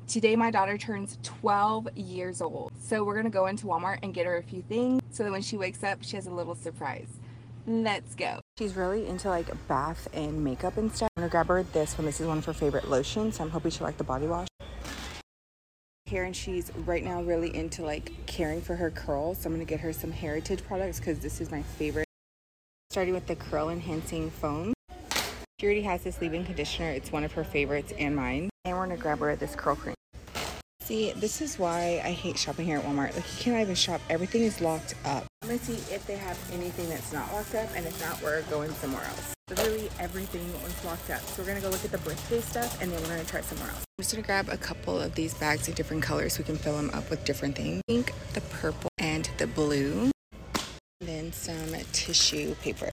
Today my daughter turns 12 years old. So we're gonna go into Walmart and get her a few things so that when she wakes up, she has a little surprise. Let's go. She's really into like bath and makeup and stuff. I'm gonna grab her this one. This is one of her favorite lotions, so I'm hoping she'll like the body wash. Here, and she's right now really into like caring for her curls. So I'm gonna get her some Heritage products because this is my favorite. Starting with the curl enhancing foam. She already has this leave-in conditioner. It's one of her favorites and mine. And we're gonna grab her this curl cream. See, this is why I hate shopping here at Walmart. Like, you cannot even shop. Everything is locked up. I'm gonna see if they have anything that's not locked up, and if not, we're going somewhere else. Literally everything was locked up. So we're gonna go look at the birthday stuff, and then we're gonna try somewhere else. I'm just gonna grab a couple of these bags of different colors so we can fill them up with different things. Pink, the purple, and the blue. And then some tissue paper.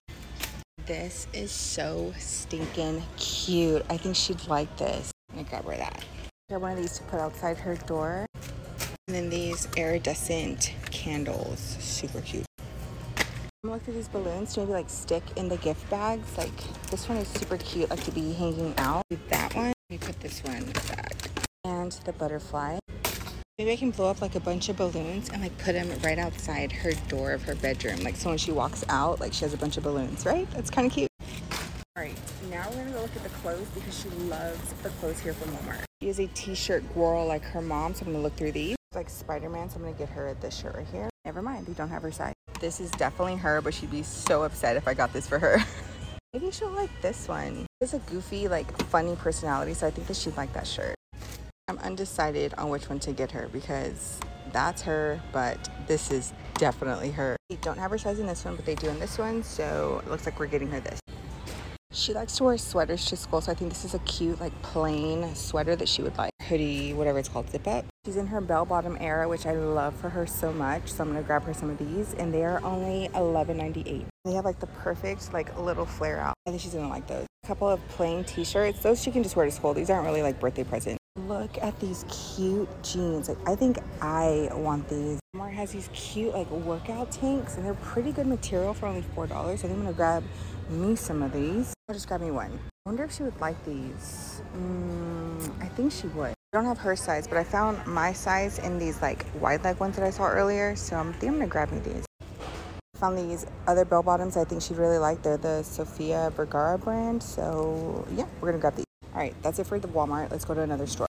This is so stinking cute. I think she'd like this. I'm gonna grab her that. Grab one of these to put outside her door. And then these iridescent candles. Super cute. I'm gonna look for these balloons to maybe like stick in the gift bags. Like this one is super cute, like to be hanging out. That one. Let me put this one back. And the butterfly. Maybe I can blow up like a bunch of balloons and like put them right outside her door of her bedroom. Like so when she walks out, like she has a bunch of balloons, right? That's kind of cute. All right, now we're gonna go look at the clothes because she loves the clothes here from Walmart. She is a t-shirt girl like her mom, so I'm gonna look through these. It's like Spider-Man, so I'm gonna get her this shirt right here. Never mind, they don't have her size. This is definitely her, but she'd be so upset if I got this for her. Maybe she'll like this one. It's a goofy, like funny personality, so I think that she'd like that shirt. I'm undecided on which one to get her because that's her, but this is definitely her. They don't have her size in this one, but they do in this one, so it looks like we're getting her this. She likes to wear sweaters to school, so I think this is a cute, like, plain sweater that she would like. Hoodie, whatever it's called, zip up. She's in her bell-bottom era, which I love for her so much, so I'm gonna grab her some of these, and they are only $11.98. They have, like, the perfect, like, little flare out. I think she's gonna like those. A couple of plain t-shirts. Those she can just wear to school. These aren't really, like, birthday presents. Look at these cute jeans. Like, I think I want these. Walmart has these cute, like, workout tanks, and they're pretty good material for only $4. I think I'm gonna grab me some of these. I'll just grab me one. I wonder if she would like these. I think she would. I don't have her size, but I found my size in these like wide leg ones that I saw earlier. So I think I'm gonna grab me these. I found these other bell bottoms I think she'd really like. They're the Sofia Vergara brand. So yeah, we're gonna grab these. All right, that's it for the Walmart. Let's go to another store.